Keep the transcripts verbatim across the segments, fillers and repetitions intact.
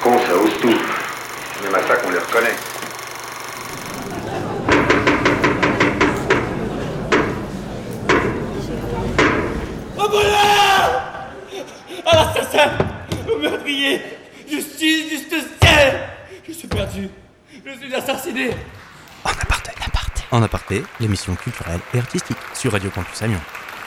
cons, ça ose tout. C'est même à ça qu'on les reconnaît. Au voleur! À l'assassin! Au meurtrier! Justice, justicier! Je suis perdu. Je suis assassiné. En aparté, aparté. En aparté, l'émission culturelle et artistique sur Radio Campus Amiens.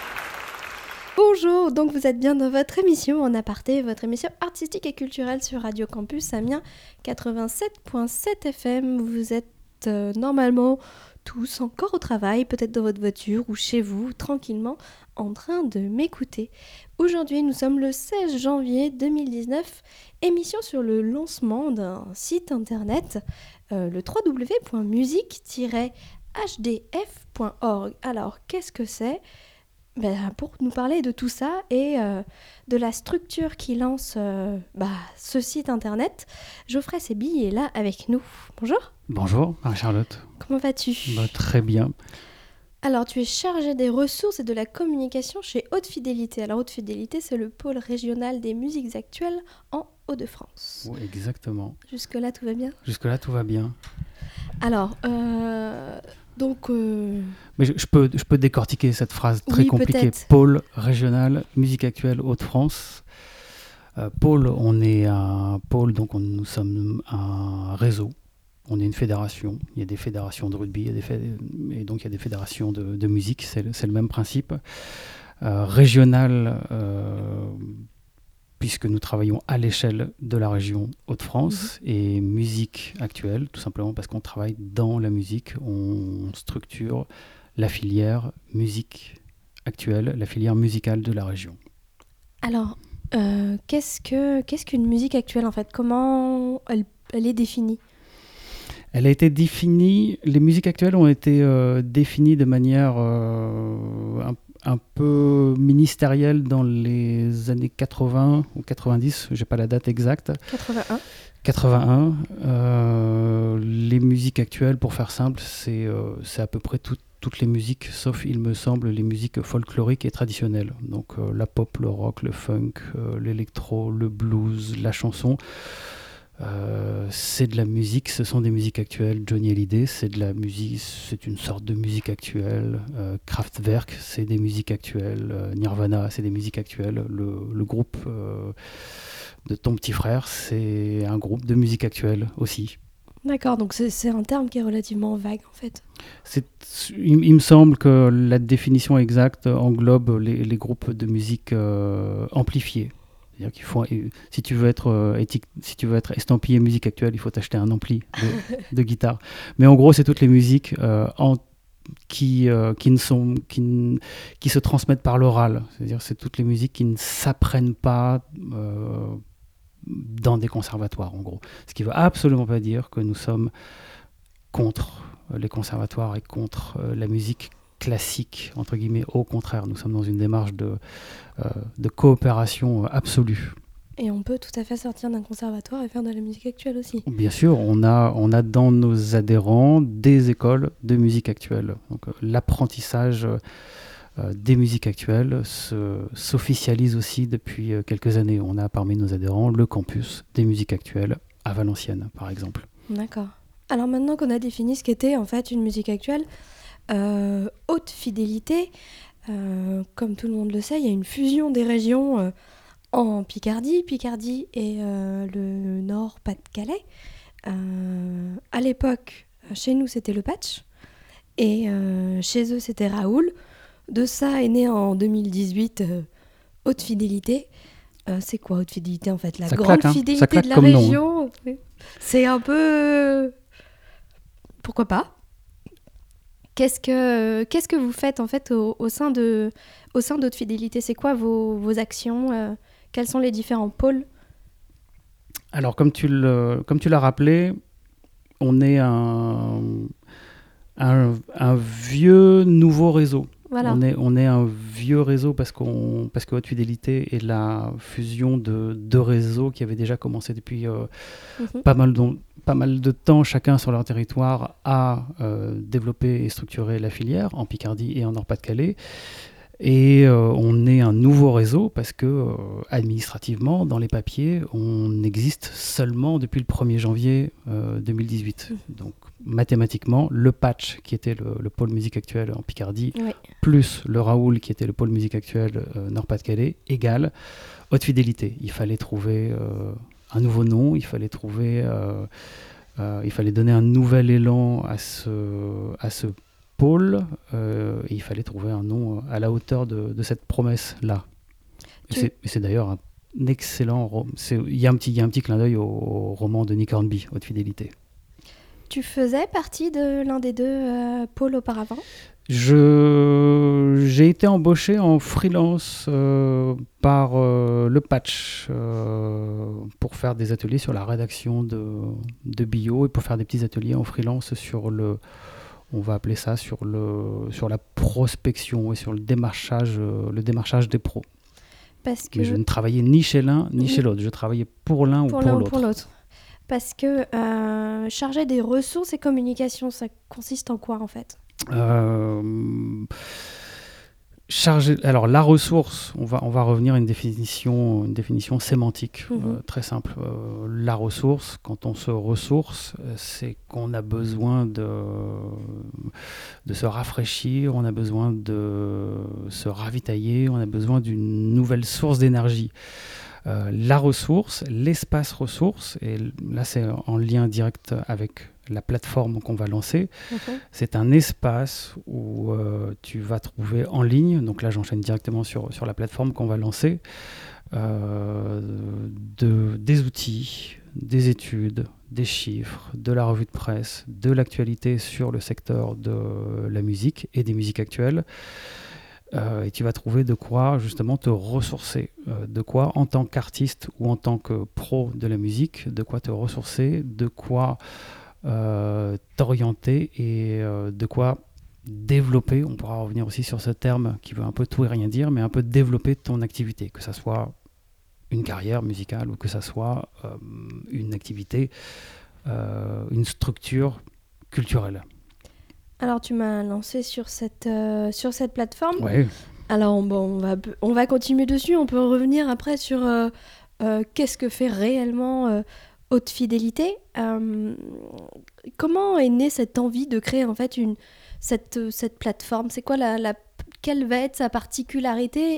Bonjour, donc vous êtes bien dans votre émission En aparté, votre émission artistique et culturelle sur Radio Campus Amiens quatre-vingt-sept virgule sept F M. Vous êtes euh, normalement tous encore au travail, peut-être dans votre voiture ou chez vous, tranquillement, en train de m'écouter. Aujourd'hui, nous sommes le seize janvier deux mille dix-neuf, émission sur le lancement d'un site internet, euh, le w w w point musique tiret h d f point org. Alors, qu'est-ce que c'est ? Ben, pour nous parler de tout ça et euh, de la structure qui lance euh, bah, ce site internet, Geoffrey Sébi est là avec nous. Bonjour. Bonjour, Marie-Charlotte. Comment vas-tu ? Bah, très bien. Alors, tu es chargé des ressources et de la communication chez Haute Fidélité. Alors, Haute Fidélité, c'est le pôle régional des musiques actuelles en Hauts-de-France. Oui, exactement. Jusque-là, tout va bien ? Jusque-là, tout va bien. Alors, euh, donc... Euh... Mais je, je, peux, je peux décortiquer cette phrase très oui, compliquée. Peut-être. Pôle régional, musique actuelle, Hauts-de-France. Euh, pôle, on est un pôle, donc on, nous sommes un réseau. On est une fédération. Il y a des fédérations de rugby, il y a des féd... et donc il y a des fédérations de, de musique. C'est le, c'est le même principe. Euh, régional, euh, puisque nous travaillons à l'échelle de la région Hauts-de-France, mmh. et musique actuelle, tout simplement parce qu'on travaille dans la musique. On structure la filière musique actuelle, la filière musicale de la région. Alors, euh, qu'est-ce que, qu'est-ce qu'une musique actuelle en fait ? Comment elle, elle est définie ? Elle a été définie, les musiques actuelles ont été euh, définies de manière euh, un, un peu ministérielle dans les années quatre-vingts ou quatre-vingt-dix, je n'ai pas la date exacte. quatre-vingt-un. quatre-vingt-un. Euh, les musiques actuelles, pour faire simple, c'est, euh, c'est à peu près tout, toutes les musiques, sauf, il me semble, les musiques folkloriques et traditionnelles. Donc euh, la pop, le rock, le funk, euh, l'électro, le blues, la chanson. Euh, c'est de la musique, ce sont des musiques actuelles. Johnny Hallyday, c'est de la musique, c'est une sorte de musique actuelle. Euh, Kraftwerk, c'est des musiques actuelles. Euh, Nirvana, c'est des musiques actuelles. Le, le groupe euh, de ton petit frère, c'est un groupe de musique actuelle aussi. D'accord, donc c'est, c'est un terme qui est relativement vague en fait. C'est, il, il me semble que la définition exacte englobe les, les groupes de musique euh, amplifiés. C'est-à-dire qu'il faut, si tu veux être, euh, éthique, si tu veux être estampillé musique actuelle, il faut t'acheter un ampli de, de guitare. Mais en gros, c'est toutes les musiques euh, en, qui, euh, qui, ne sont, qui, ne, qui se transmettent par l'oral. C'est-à-dire c'est toutes les musiques qui ne s'apprennent pas euh, dans des conservatoires, en gros. Ce qui ne veut absolument pas dire que nous sommes contre les conservatoires et contre euh, la musique classique, entre guillemets. Au contraire, nous sommes dans une démarche de, euh, de coopération absolue. Et on peut tout à fait sortir d'un conservatoire et faire de la musique actuelle aussi. Bien sûr, on a, on a dans nos adhérents des écoles de musique actuelle. Donc, euh, l'apprentissage euh, des musiques actuelles se, s'officialise aussi depuis euh, quelques années. On a parmi nos adhérents le campus des musiques actuelles à Valenciennes, par exemple. D'accord. Alors maintenant qu'on a défini ce qu'était en fait une musique actuelle, Euh, Haute Fidélité, euh, comme tout le monde le sait, il y a une fusion des régions euh, en Picardie, Picardie et euh, le Nord Pas-de-Calais. Euh, à l'époque, chez nous, c'était le Patch, et euh, chez eux, c'était Raoul. De ça est né en deux mille dix-huit euh, Haute Fidélité. Euh, c'est quoi Haute Fidélité en fait ? La ça grande claque, hein. fidélité de la région. Nom. C'est un peu... Pourquoi pas ? Qu'est-ce que, qu'est-ce que vous faites en fait au, au sein de, au sein d'Haute Fidélité ? C'est quoi vos, vos actions ? euh, Quels sont les différents pôles ? Alors, comme tu, le, comme tu l'as rappelé, on est un, un, un vieux nouveau réseau. Voilà. On est, on est un vieux réseau parce, qu'on, parce que Haute Fidélité est la fusion de deux réseaux qui avaient déjà commencé depuis euh, mm-hmm. pas mal de, pas mal de temps, chacun sur leur territoire, à euh, développer et structurer la filière en Picardie et en Nord-Pas-de-Calais. Et euh, on est un nouveau réseau parce que, euh, administrativement, dans les papiers, on existe seulement depuis le premier janvier euh, deux mille dix-huit. Mmh. Donc, mathématiquement, le Patch, qui était le, le pôle musique actuelle en Picardie, oui. plus le Raoul, qui était le pôle musique actuelle euh, Nord-Pas-de-Calais, égale Haute Fidélité. Il fallait trouver euh, un nouveau nom, il fallait trouver... Euh, euh, il fallait donner un nouvel élan à ce, à ce pôle, euh, et il fallait trouver un nom à la hauteur de, de cette promesse-là. Et, tu... c'est, et c'est d'ailleurs un excellent... Rom- c'est, il y a un petit, il y a un petit clin d'œil au, au roman de Nick Hornby, Haute Fidélité. Tu faisais partie de l'un des deux euh, pôles auparavant ? Je, j'ai été embauché en freelance euh, par euh, le Patch euh, pour faire des ateliers sur la rédaction de, de bio et pour faire des petits ateliers en freelance sur le, on va appeler ça, sur, le, sur la prospection et sur le démarchage, euh, le démarchage des pros. Parce que... Mais je ne travaillais ni chez l'un ni chez l'autre, je travaillais pour l'un pour ou pour l'un l'autre. Ou pour l'autre. Parce que euh, chargé des ressources et communications, ça consiste en quoi en fait ? Euh, chargé, alors la ressource, on va, on va revenir à une définition, une définition sémantique mmh. euh, très simple. Euh, la ressource, quand on se ressource, c'est qu'on a besoin de, de se rafraîchir, on a besoin de se ravitailler, on a besoin d'une nouvelle source d'énergie. Euh, la ressource, l'espace ressource, et là c'est en lien direct avec la plateforme qu'on va lancer, okay. C'est un espace où euh, tu vas trouver en ligne, donc là j'enchaîne directement sur, sur la plateforme qu'on va lancer, euh, de, des outils, des études, des chiffres, de la revue de presse, de l'actualité sur le secteur de la musique et des musiques actuelles. Euh, et tu vas trouver de quoi justement te ressourcer, euh, de quoi en tant qu'artiste ou en tant que pro de la musique, de quoi te ressourcer, de quoi euh, t'orienter et euh, de quoi développer, on pourra revenir aussi sur ce terme qui veut un peu tout et rien dire, mais un peu développer ton activité, que ça soit une carrière musicale ou que ça soit euh, une activité, euh, une structure culturelle. Alors, tu m'as lancé sur cette, euh, sur cette plateforme. Ouais. Alors, bon, on va, on va continuer dessus. On peut revenir après sur euh, euh, qu'est-ce que fait réellement euh, Haute Fidélité. Euh, comment est née cette envie de créer en fait une, cette, cette plateforme ? C'est quoi la, la, quelle va être sa particularité ?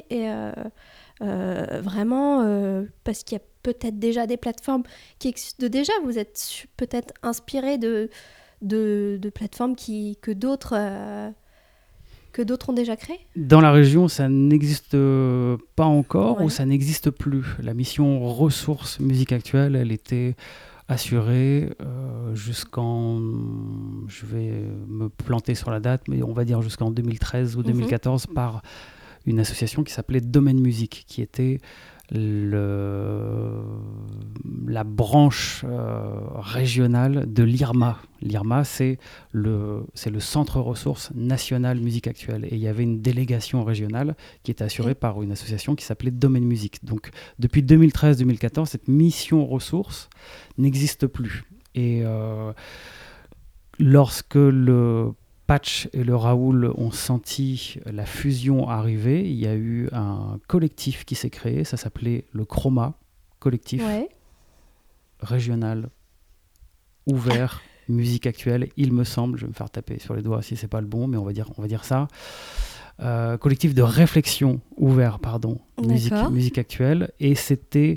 Et euh, euh, vraiment, euh, parce qu'il y a peut-être déjà des plateformes qui existent déjà. Vous êtes peut-être inspiré de... De, de plateformes qui, que, d'autres, euh, que d'autres ont déjà créées ? Dans la région, ça n'existe pas encore ouais. ou ça n'existe plus. La mission ressources musique actuelle, elle était assurée euh, jusqu'en... Je vais me planter sur la date, mais on va dire jusqu'en deux mille treize ou deux mille quatorze mm-hmm. par une association qui s'appelait Domaine Musique, qui était... Le, la branche euh, régionale de l'I R M A. L'I R M A, c'est le, c'est le Centre Ressources National Musique Actuelle. Et il y avait une délégation régionale qui était assurée okay. par une association qui s'appelait Domaine Musique. Donc, depuis deux mille treize deux mille quatorze, cette mission ressources n'existe plus. Et euh, lorsque le Patch et le Raoul ont senti la fusion arriver, il y a eu un collectif qui s'est créé, ça s'appelait le Chroma, collectif ouais. régional, ouvert, musique actuelle, il me semble, je vais me faire taper sur les doigts si c'est pas le bon, mais on va dire, on va dire ça. Euh, collectif de réflexion ouvert, pardon, musique, musique actuelle, et c'était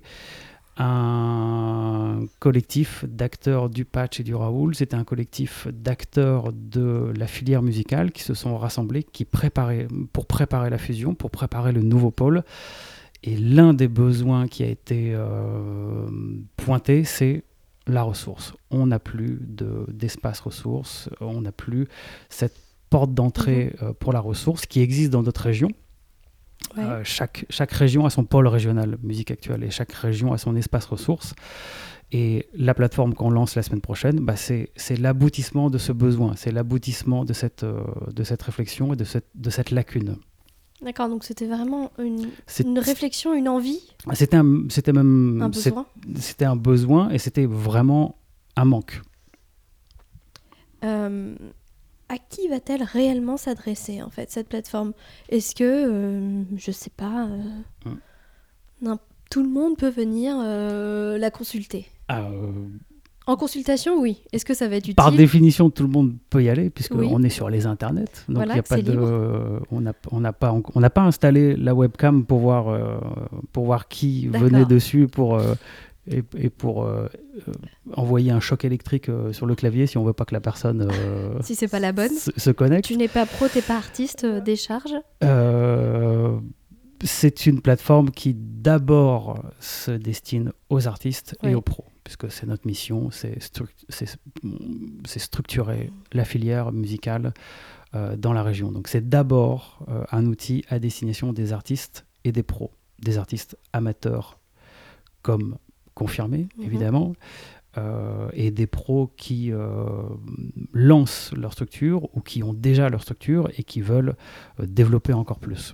un collectif d'acteurs du Patch et du Raoul, c'était un collectif d'acteurs de la filière musicale qui se sont rassemblés qui préparaient, pour préparer la fusion, pour préparer le nouveau pôle. Et l'un des besoins qui a été euh, pointé, c'est la ressource. On n'a plus de, d'espace ressources, on n'a plus cette porte d'entrée mmh. euh, pour la ressource qui existe dans d'autres régions. Ouais. Euh, chaque, chaque région a son pôle régional musique actuelle et chaque région a son espace ressources. Et la plateforme qu'on lance la semaine prochaine, bah c'est, c'est l'aboutissement de ce besoin, c'est l'aboutissement de cette, euh, de cette réflexion et de cette, de cette lacune. D'accord, donc c'était vraiment une, une réflexion, une envie ? C'était, un, c'était même un besoin. C'est, c'était un besoin et c'était vraiment un manque. Euh, à qui va-t-elle réellement s'adresser, en fait, cette plateforme ? Est-ce que, euh, je sais pas, euh, Mm. n'im- tout le monde peut venir euh, la consulter ? Ah, euh, En consultation, oui. Est-ce que ça va être utile ? par définition, tout le monde peut y aller puisqu'on Oui. est sur les internets. Donc Voilà, il y a que pas c'est de, libre. on n'a on n'a pas, on n'a pas installé la webcam pour voir, euh, pour voir qui D'accord. venait dessus pour, euh, et, et pour euh, euh, envoyer un choc électrique euh, sur le clavier si on veut pas que la personne euh, Si c'est pas la bonne. se, se connecte. Tu n'es pas pro, t'es pas artiste, euh, décharge. Euh, c'est une plateforme qui d'abord se destine aux artistes Oui. et aux pros, puisque c'est notre mission, c'est, stru- c'est, c'est structurer la filière musicale euh, dans la région. Donc c'est d'abord euh, un outil à destination des artistes et des pros, des artistes amateurs comme confirmés, Mhm. évidemment, euh, et des pros qui euh, lancent leur structure ou qui ont déjà leur structure et qui veulent euh, développer encore plus.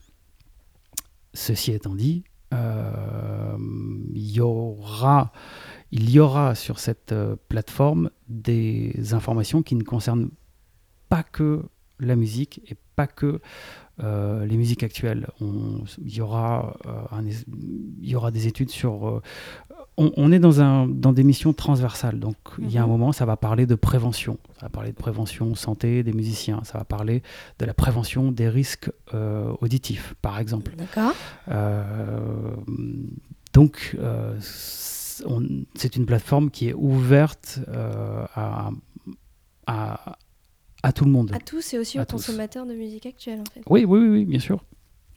Ceci étant dit, euh, il y aura, il y aura sur cette euh, plateforme des informations qui ne concernent pas que la musique et pas que euh, les musiques actuelles. On- Il y aura, euh, un es- il y aura des études sur... euh, on, on est dans, un, dans des missions transversales, donc il y a un Mhm. moment, ça va parler de prévention. Ça va parler de prévention santé des musiciens. Ça va parler de la prévention des risques euh, auditifs, par exemple. D'accord. Euh, donc, euh, c- on- c'est une plateforme qui est ouverte euh, à, à, à tout le monde. À tous et aussi À aux tous. consommateurs de musique actuelle, en fait. Oui, oui, oui, oui, bien sûr.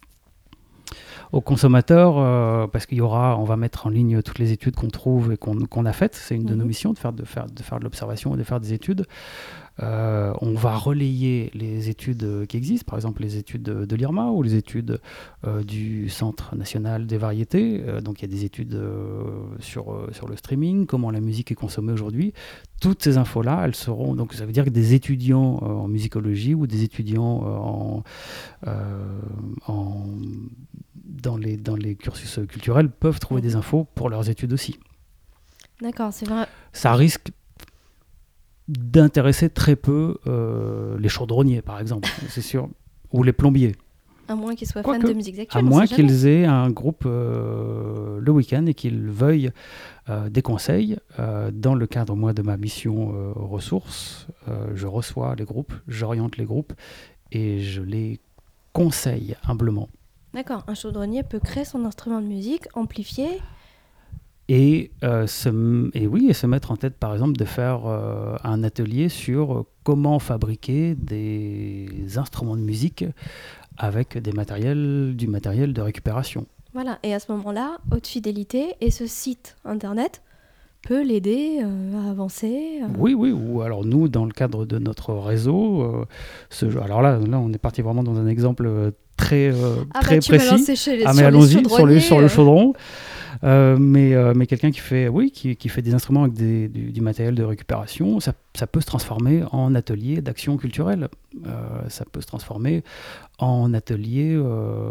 Aux consommateurs, euh, parce qu'il y aura, on va mettre en ligne toutes les études qu'on trouve et qu'on qu'on a faites. C'est une de nos Mhm. missions de faire de, faire, de faire de l'observation et de faire des études. Euh, on va relayer les études euh, qui existent, par exemple les études de, de l'I R M A ou les études euh, du Centre national des variétés. Euh, donc il y a des études euh, sur, euh, sur le streaming, comment la musique est consommée aujourd'hui. Toutes ces infos-là, elles seront. Donc ça veut dire que des étudiants euh, en musicologie ou des étudiants euh, en, euh, en- dans, les, dans les cursus culturels peuvent trouver Mhm. des infos pour leurs études aussi. D'accord, c'est vrai. Ça risque d'intéresser très peu euh, les chaudronniers, par exemple, c'est sûr, ou les plombiers, À moins qu'ils soient Quoique, fans de musique à actuelle. on moins sait jamais. qu'ils aient un groupe euh, le week-end et qu'ils veuillent euh, des conseils. Euh, dans le cadre, moi, de ma mission euh, ressources, euh, je reçois les groupes, j'oriente les groupes et je les conseille humblement. D'accord, un chaudronnier peut créer son instrument de musique, amplifier. Et, euh, se, m- et oui, et se mettre en tête, par exemple, de faire euh, un atelier sur euh, comment fabriquer des instruments de musique avec des matériels, du matériel de récupération. Voilà, et à ce moment-là, haute fidélité, et ce site internet peut l'aider euh, à avancer. euh. Oui, oui, ou alors nous, dans le cadre de notre réseau, euh, ce jeu- alors là, là, on est parti vraiment dans un exemple euh, très, euh, Ah très bah tu m'as précis. lancé chez les, Ah sur mais les allons-y, sur le, chaudronniers, sur le euh. chaudron. Euh, mais, euh, mais quelqu'un qui fait, oui, qui, qui fait des instruments avec des- du, du matériel de récupération, ça, ça peut se transformer en atelier d'action culturelle. Euh, ça peut se transformer en atelier euh,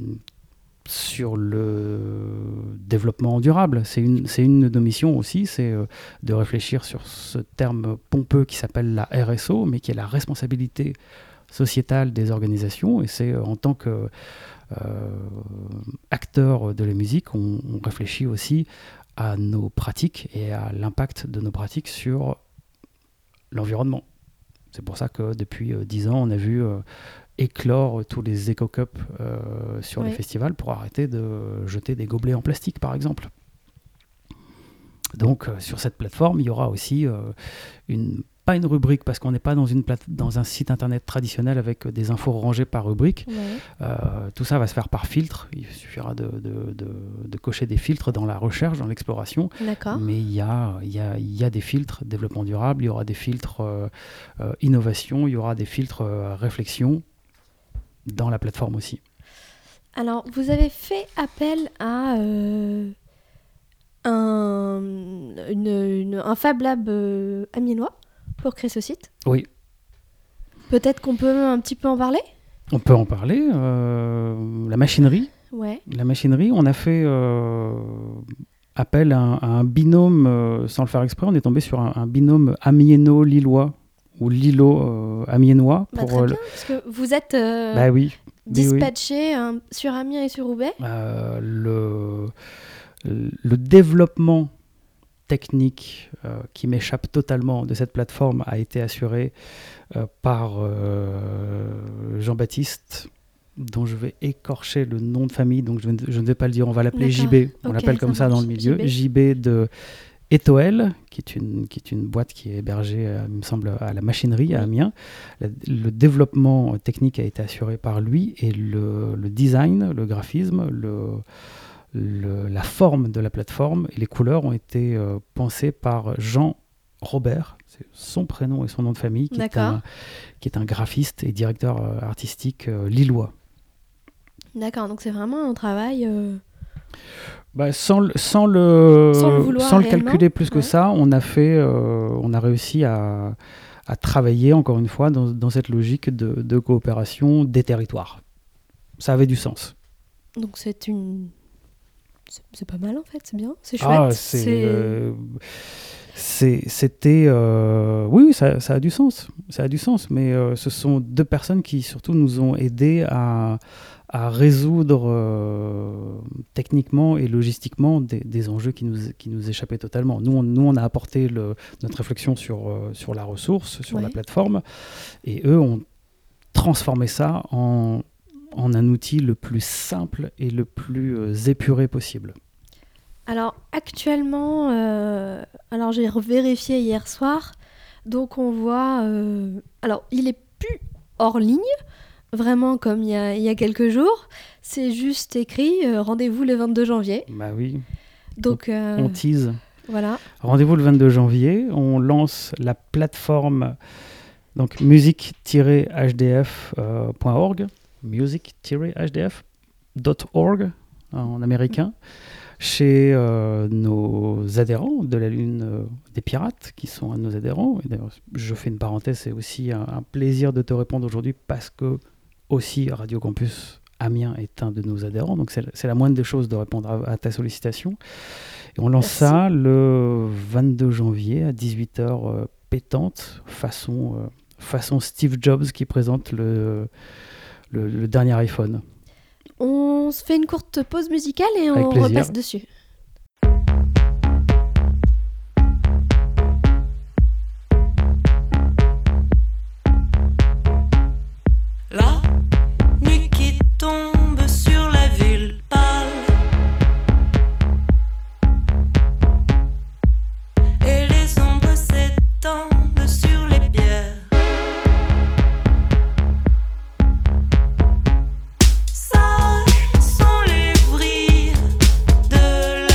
sur le développement durable. C'est une, c'est une de nos missions aussi, c'est euh, de réfléchir sur ce terme pompeux qui s'appelle la R S O, mais qui est la responsabilité sociétale des organisations. Et c'est euh, en tant que euh, acteur de la musique, on, on réfléchit aussi à nos pratiques et à l'impact de nos pratiques sur l'environnement. C'est pour ça que depuis euh, dix ans, on a vu euh, éclore tous les éco-cups euh, sur Oui. les festivals pour arrêter de jeter des gobelets en plastique, par exemple. Donc, euh, sur cette plateforme, il y aura aussi euh, une pas une rubrique, parce qu'on n'est pas dans, une plate- dans un site internet traditionnel avec euh, des infos rangées par rubrique. Ouais. Euh, tout ça va se faire par filtre. Il suffira de, de- de- de cocher des filtres dans la recherche, dans l'exploration. D'accord. Mais il y a, il y, a, il y a des filtres développement durable, il y aura des filtres euh, euh, innovation, il y aura des filtres euh, réflexion dans la plateforme aussi. Alors, vous avez fait appel à euh, un, une, une- un Fab Lab euh, amiénois pour créer ce site. Oui, Peut-être qu'on peut un petit peu en parler ? on peut en parler. euh, la machinerie, Ouais. la machinerie, on a fait euh, appel à un, à un binôme, euh, sans le faire exprès, on est tombé sur un, un binôme amiéno-lillois. ou Lilo euh, amiénois. Bah, pour, très euh, bien, parce que vous êtes euh, bah oui. dispatché hein, sur Amiens et sur Roubaix. Euh, le, le développement technique euh, qui m'échappe totalement de cette plateforme a été assuré euh, par euh, Jean-Baptiste, dont je vais écorcher le nom de famille, donc je, ne- je ne vais pas le dire, on va l'appeler D'accord. J B, on Ok, l'appelle comme ça ça dans marche. le milieu, J B. J B de Etoel, qui est, une, qui est une boîte qui est hébergée, euh, il me semble, à la machinerie à Oui. Amiens. Le, le développement technique a été assuré par lui et le, le design, le graphisme, le, le- la forme de la plateforme et les couleurs ont été euh, pensées par Jean Robert, c'est son prénom et son nom de famille, qui, est D'accord. un, qui est un graphiste et directeur euh, artistique euh, lillois. D'accord, donc c'est vraiment un travail. euh, Bah, sans, le, sans, le, Sans le vouloir sans le réellement, calculer plus que ouais. ça, on a, fait, euh, on a réussi à, à travailler, encore une fois, dans, dans cette logique de, de coopération des territoires. Ça avait du sens. Donc c'est une. C'est c'est pas mal en fait, c'est bien, c'est chouette. Ah, c'est, euh, c'est- c'était... euh, oui, ça, ça a du sens. Ça a du sens, mais euh, ce sont deux personnes qui, surtout, nous ont aidés à, à résoudre euh, techniquement et logistiquement des, des enjeux qui nous, qui nous échappaient totalement. Nous, on, nous, on a apporté le, notre réflexion sur, euh, sur la ressource, sur la Ouais. plateforme, et eux ont transformé ça en, en un outil le plus simple et le plus euh, épuré possible. Alors actuellement, euh, alors j'ai vérifié hier soir, donc on voit, euh, alors il est plus hors ligne, vraiment comme il y a, il y a quelques jours, c'est juste écrit euh, rendez-vous le vingt-deux janvier, Bah oui, donc euh, on tease. voilà, Rendez-vous le vingt-deux janvier, on lance la plateforme donc music tiret h d f point org, music tiret h d f point org en américain, chez euh, nos adhérents de la Lune euh, des Pirates, qui sont un de nos adhérents. Et d'ailleurs, je fais une parenthèse, c'est aussi un, un plaisir de te répondre aujourd'hui parce que aussi Radio Campus Amiens est un de nos adhérents, donc c'est, c'est la moindre des choses de répondre à, à ta sollicitation. Et on lance Merci. ça le vingt-deux janvier à dix-huit heures euh, pétante, façon, euh, façon Steve Jobs qui présente le, le, le dernier iPhone. on se fait une courte pause musicale et Avec on plaisir. repasse dessus. La nuit qui tombe sur la ville pâle et les ombres s'étendent sur les pierres. Sages sont les vrilles de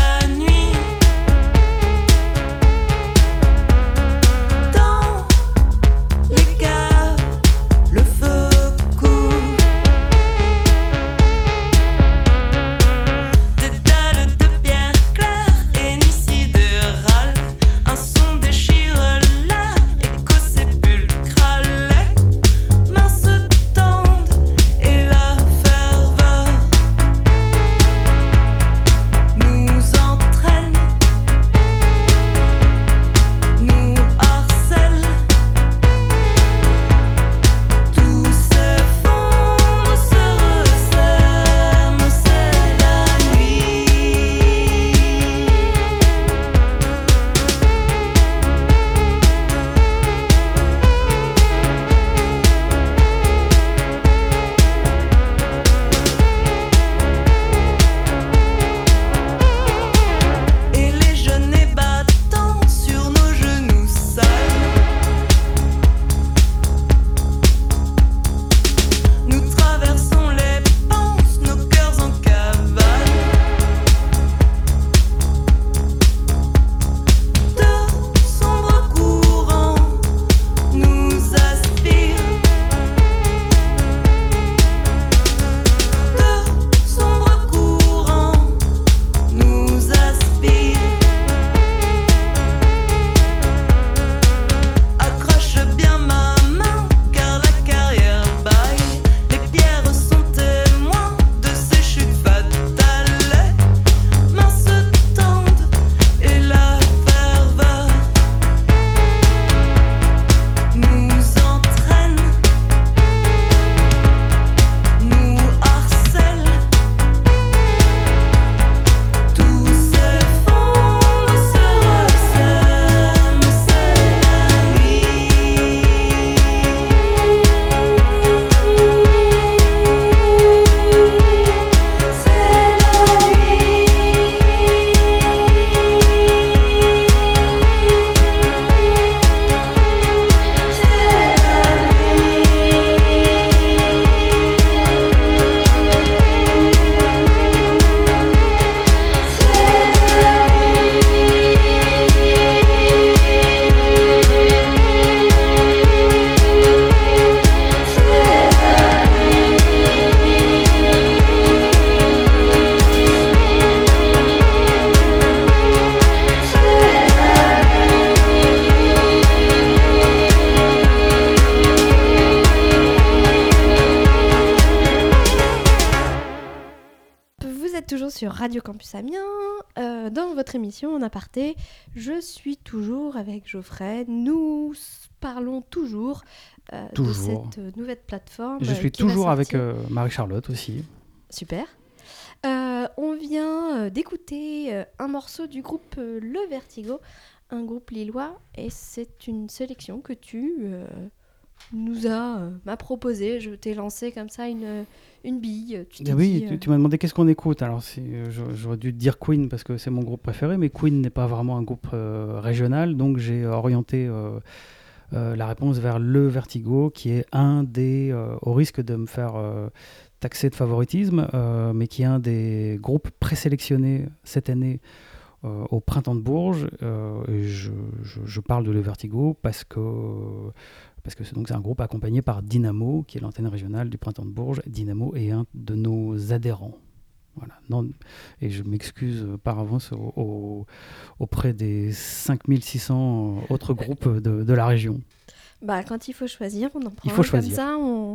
Radio Campus Amiens. Euh, dans votre émission En aparté, je suis toujours avec Geoffrey. Nous parlons toujours, euh, Toujours. de cette nouvelle plateforme. Je euh, suis qui va toujours avec sortir. euh, Marie-Charlotte aussi. Super. Euh, on vient euh, d'écouter euh, un morceau du groupe euh, Le Vertigo, un groupe lillois, et c'est une sélection que tu euh, nous as euh, m'as proposé. Je t'ai lancé comme ça une, une bille. Tu t'es Ah oui, dit, tu, euh, tu m'as demandé qu'est-ce qu'on écoute. Alors, c'est, euh, je- j'aurais dû te dire Queen parce que c'est mon groupe préféré, mais Queen n'est pas vraiment un groupe euh, régional, donc j'ai orienté euh, euh, la réponse vers Le Vertigo, qui est un des, euh, au risque de me faire euh, taxer de favoritisme, euh, mais qui est un des groupes présélectionnés cette année euh, au Printemps de Bourges. Euh, et je, je- je parle de Le Vertigo parce que parce que c'est, donc, c'est un groupe accompagné par Dynamo, qui est l'antenne régionale du Printemps de Bourges. Dynamo est un de nos adhérents. Voilà. Non, et je m'excuse par avance au- au- auprès des cinq mille six cents autres groupes de, de la région. Bah, quand il faut choisir, on en prend Il faut un choisir. comme ça, on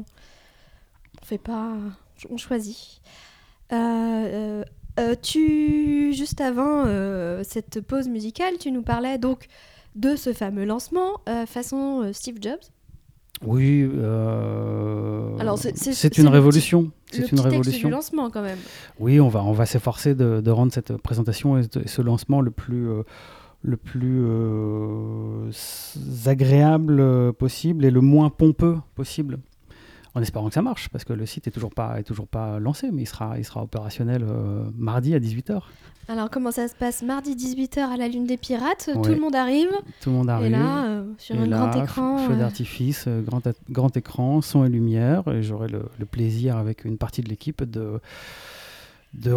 on fait pas, on choisit. Euh, euh, euh, tu, juste avant euh, cette pause musicale, tu nous parlais donc de ce fameux lancement euh, façon euh, Steve Jobs. Oui, euh, Alors, c'est- c'est- c'est c'est une le révolution. le C'est petit une texte révolution. du lancement quand même. Oui, on va, on va s'efforcer de, de rendre cette présentation et de- ce lancement le plus, euh, le plus euh, s- agréable euh, possible et le moins pompeux possible. En espérant que ça marche, parce que le site est toujours pas, est toujours pas lancé, mais il sera, il sera opérationnel euh, mardi à dix-huit heures. Alors, comment ça se passe? Mardi dix-huit heures à la Lune des Pirates, tout Ouais. le monde arrive. Tout le monde arrive. Et là, euh, sur Et un là, grand f- écran. feu euh, d'artifice, euh, grand, a- grand écran, son et lumière. Et j'aurai le, le plaisir, avec une partie de l'équipe, de, de,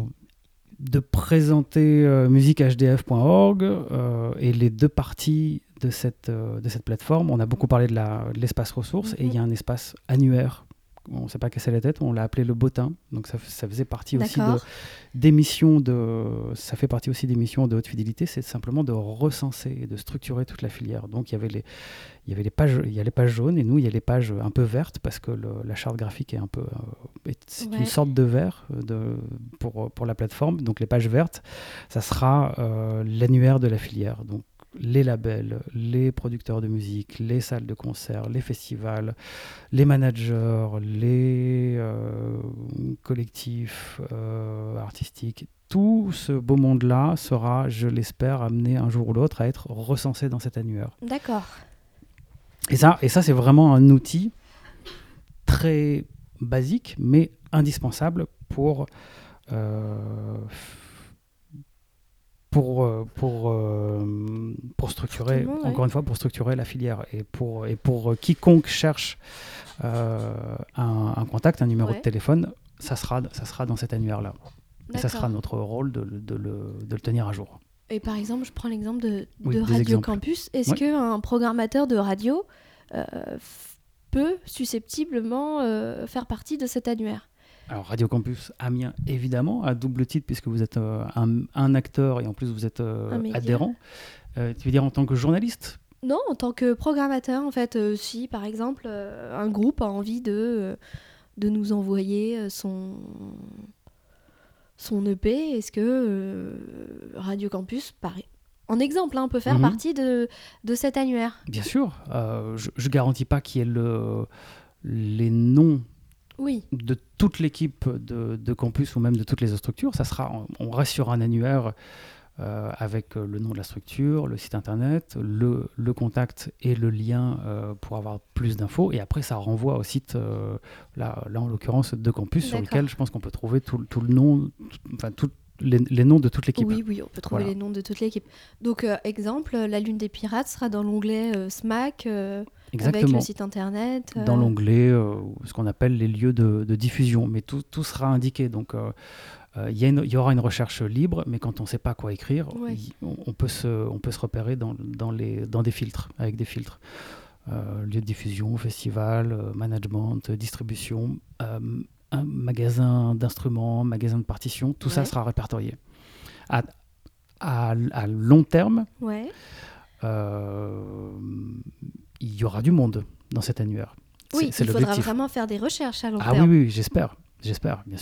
de présenter euh, musique H D F point org euh, et les deux parties de cette, euh, de cette plateforme. On a beaucoup parlé de, la, de l'espace ressources, et il y a un espace annuaire. On ne s'est pas cassé la tête, on l'a appelé le Botin. Donc ça, f- ça faisait partie aussi de, D'accord. d'émissions de, ça fait partie aussi d'émissions de haute fidélité. C'est simplement de recenser et de structurer toute la filière. Donc il y avait les, il y avait les pages, il y a les pages jaunes, et nous il y a les pages un peu vertes, parce que le- la charte graphique est un peu, euh, est- c'est Ouais. une sorte de vert euh, de, pour pour la plateforme. Donc les pages vertes, ça sera euh, l'annuaire de la filière. Donc les labels, les producteurs de musique, les salles de concert, les festivals, les managers, les euh, collectifs euh, artistiques, tout ce beau monde-là sera, je l'espère, amené un jour ou l'autre à être recensé dans cet annuaire. D'accord. Et ça, et ça c'est vraiment un outil très basique, mais indispensable pour... euh, pour, euh, pour, euh, pour structurer, Tout le monde, ouais. encore une fois, pour structurer la filière. Et pour, et pour quiconque cherche euh, un, un contact, un numéro Ouais. de téléphone, ça sera, ça sera dans cet annuaire-là. Et ça D'accord. sera notre rôle de, le- de le, de le tenir à jour. Et par exemple, je prends l'exemple de, Oui, de des Radio exemples. Campus. Est-ce Ouais. qu'un programmateur de radio euh, f- peut susceptiblement euh, faire partie de cet annuaire? Alors, Radio Campus Amiens, évidemment, à double titre, puisque vous êtes euh, un, un acteur et en plus vous êtes euh, Un média. adhérent. Euh, tu veux dire en tant que journaliste? Non, en tant que programmateur, en fait, euh, si par exemple euh, un groupe a envie de, euh, de nous envoyer euh, son, son E P, est-ce que euh, Radio Campus, pareil, en exemple, hein, peut faire Mhm. partie de, de cet annuaire? Bien sûr. Euh, je ne garantis pas qu'il y ait le, les noms Oui, de toute l'équipe de, de campus ou même de toutes les autres structures. Ça sera, on, on reste sur un annuaire euh, avec euh, le nom de la structure, le site internet, le, le contact et le lien euh, pour avoir plus d'infos. Et après, ça renvoie au site, euh, là, là en l'occurrence, de campus, sur D'accord. lequel je pense qu'on peut trouver tout, tout le nom, tout- enfin tout- les, les noms de toute l'équipe. oui, oui, on peut trouver Voilà. les noms de toute l'équipe. Donc, euh, exemple, la Lune des Pirates sera dans l'onglet euh, S M A C, euh, avec Exactement. le site internet. euh, Dans l'onglet, euh, ce qu'on appelle les lieux de, de diffusion. Mais tout, tout sera indiqué. Donc, euh, euh, il y, a une- il y aura une recherche libre, mais quand on ne sait pas quoi écrire, Ouais. il- on, on peut se, on peut se repérer dans, dans, les, dans des filtres, avec des filtres. Euh, lieu de diffusion, festival, euh, management, euh, distribution, euh, un magasin d'instruments, magasin de partitions, tout ça Ouais. sera répertorié. À, à, à long terme, Ouais. euh, il y aura du monde dans cet annuaire. Oui, C'est- c'est il faudra l'objectif. vraiment faire des recherches à long Ah oui, terme. oui, j'espère, j'espère, bien sûr.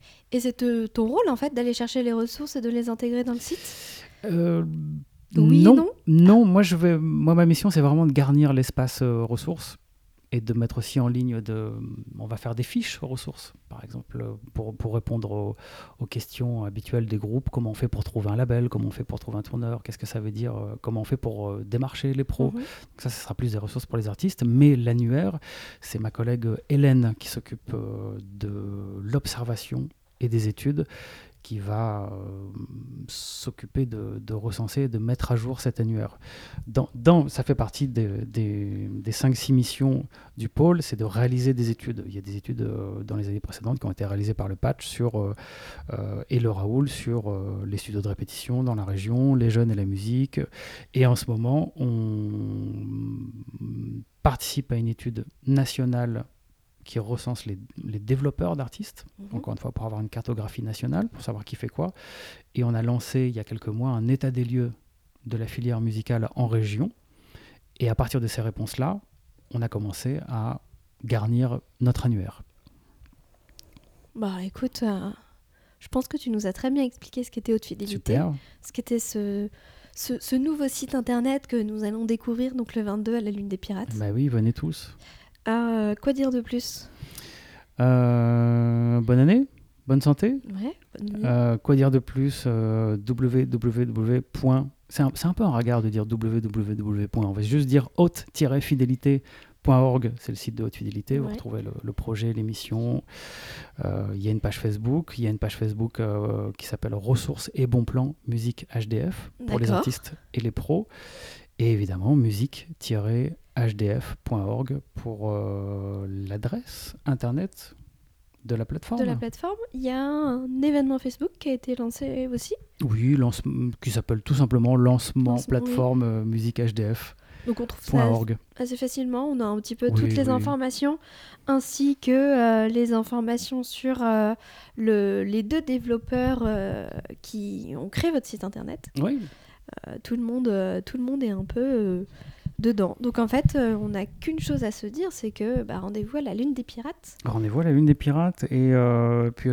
Et c'est te- ton rôle, en fait, d'aller chercher les ressources et de les intégrer dans le site ? Euh, Oui et non, non non, moi, je vais, moi, ma mission, c'est vraiment de garnir l'espace euh, ressources et de mettre aussi en ligne, de, on va faire des fiches ressources, par exemple, euh, pour, pour répondre aux, aux questions habituelles des groupes. Comment on fait pour trouver un label? Comment on fait pour trouver un tourneur? Qu'est-ce que ça veut dire? euh, Comment on fait pour euh, démarcher les pros? Mhm. Donc ça, ce sera plus des ressources pour les artistes. Mais l'annuaire, c'est ma collègue Hélène qui s'occupe euh, de l'observation et des études, qui va euh, s'occuper de, de recenser, de mettre à jour cet annuaire. Dans, dans, ça fait partie des, des, des cinq six missions du pôle, c'est de réaliser des études. Il y a des études euh, dans les années précédentes qui ont été réalisées par le Patch sur, euh, euh, et le Raoul sur euh, les studios de répétition dans la région, les jeunes et la musique. Et en ce moment, on participe à une étude nationale qui recense les, les développeurs d'artistes, Mhm. encore une fois pour avoir une cartographie nationale, pour savoir qui fait quoi. Et on a lancé il y a quelques mois un état des lieux de la filière musicale en région. Et à partir de ces réponses-là, on a commencé à garnir notre annuaire. Bah écoute, euh, je pense que tu nous as très bien expliqué ce qu'était Haute Fidélité, Super. ce qu'était ce, ce, ce nouveau site internet que nous allons découvrir donc le vingt-deux à la Lune des Pirates. Bah oui, venez tous. Euh, quoi dire de plus ? Euh, bonne année, bonne santé. Ouais, bonne nuit. Euh, quoi dire de plus euh, www. C'est un, c'est un peu un regard de dire www. On va juste dire haute-fidélité point org, c'est le site de Haute Fidélité. Vous Ouais. retrouvez le, le projet, l'émission. Euh, Il y a une page Facebook. Il y a une page Facebook euh, qui s'appelle Ressources et bons plans musique H D F pour les D'accord. artistes et les pros. Et évidemment, musique tiret h d f point org pour euh, l'adresse internet de la plateforme. De la plateforme, il y a un événement Facebook qui a été lancé aussi. Oui, lance- qui s'appelle tout simplement lancement, Lancement, plateforme euh, musique H D F Donc on trouve point ça org. assez facilement. On a un petit peu Oui, toutes les oui. informations, ainsi que euh, les informations sur euh, le, les deux développeurs euh, qui ont créé votre site internet. Oui, Euh, tout, le monde, euh, tout le monde est un peu euh, dedans. Donc en fait, euh, on n'a qu'une chose à se dire, c'est que bah, rendez-vous à la Lune des Pirates. rendez-vous à la Lune des Pirates. Et euh, puis,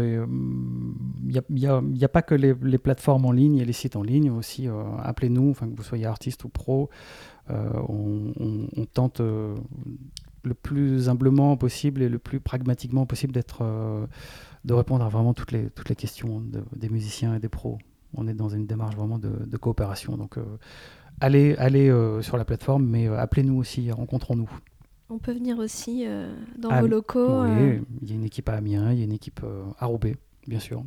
il n'y a, y a- y a pas que les, les plateformes en ligne et les sites en ligne. Aussi, euh, appelez-nous, enfin, que vous soyez artiste ou pro. Euh, on, on- on tente euh, le plus humblement possible et le plus pragmatiquement possible d'être, euh, de répondre à vraiment toutes les, toutes les questions de- des musiciens et des pros. On est dans une démarche vraiment de, de coopération. Donc, euh, allez, allez euh, sur la plateforme, mais euh, appelez-nous aussi, rencontrons-nous. On peut venir aussi euh, dans Ah, vos locaux. Oui, euh, il y a une équipe à Amiens, il y a une équipe euh, à Roubaix, bien sûr.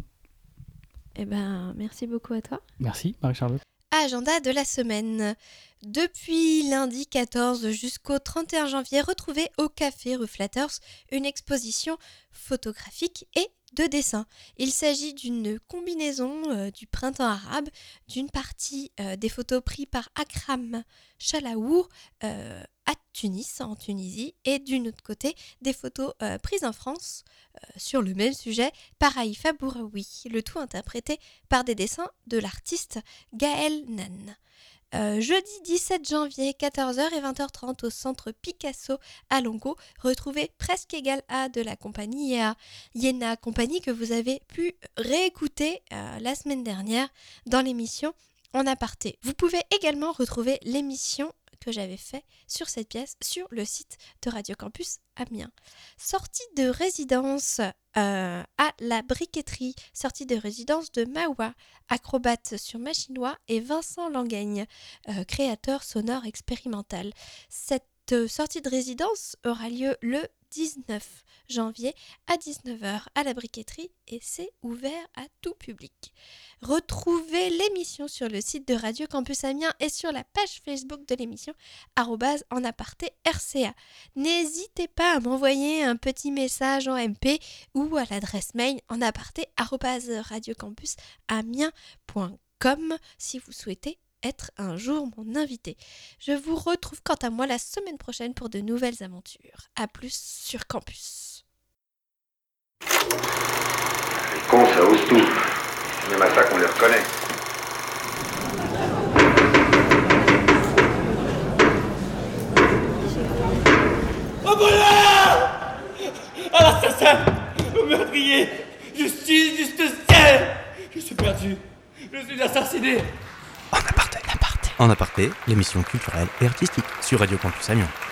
Eh ben, merci beaucoup à toi. Merci, Marie-Charlotte. Agenda de la semaine. Depuis lundi quatorze jusqu'au trente et un janvier, retrouvez au Café Rue Flatters une exposition photographique et de dessin. Il s'agit d'une combinaison euh, du printemps arabe, d'une partie euh, des photos prises par Akram Chalaour euh, à Tunis, en Tunisie, et d'une autre côté, des photos euh, prises en France euh, sur le même sujet par Haïfa Bouraoui, le tout interprété par des dessins de l'artiste Gaël Nan. Euh, jeudi dix-sept janvier, quatorze heures et vingt heures trente au centre Picasso à Longo, retrouvez Presque égal à de la compagnie Yéa. Yéna, compagnie que vous avez pu réécouter euh, la semaine dernière dans l'émission En aparté. Vous pouvez également retrouver l'émission que j'avais fait sur cette pièce sur le site de Radio Campus Amiens. Sortie de résidence euh, à la briqueterie, sortie de résidence de Mawa, acrobate sur machinois, et Vincent Langaigne, euh, créateur sonore expérimental. Cette euh, sortie de résidence aura lieu le dix-neuf janvier à dix-neuf heures à la briqueterie et c'est ouvert à tout public. Retrouvez l'émission sur le site de Radio Campus Amiens et sur la page Facebook de l'émission arobase en aparté R C A. N'hésitez pas à m'envoyer un petit message en M P ou à l'adresse mail en aparté arobase radiocampus amiens point com si vous souhaitez être un jour mon invité. Je vous retrouve quant à moi la semaine prochaine pour de nouvelles aventures. A plus sur Campus. Les cons, ça ose tout. C'est même à ça qu'on les reconnaît. Au voleur! À l'assassin! Au meurtrier! Justice, justicière. Je suis perdu. Je suis assassiné. En aparté, en aparté. En aparté, l'émission culturelle et artistique sur Radio Campus Amiens.